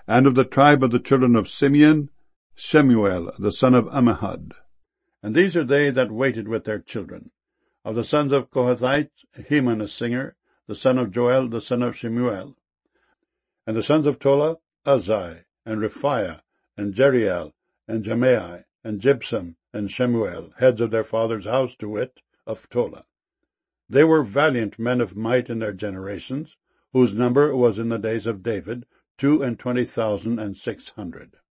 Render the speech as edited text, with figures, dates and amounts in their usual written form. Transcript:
And of the tribe of the children of Simeon, Shemuel the son of Ammihud. And these are they that waited with their children. Of the sons of Kohathites, Heman a singer, the son of Joel, the son of Shemuel. And the sons of Tola, Uzai, and Rephaiah, and Jeriel, and Jemai, and Jibsam, and Shemuel, heads of their father's house, to wit, of Tola. They were valiant men of might in their generations, whose number was in the days of David 22,600.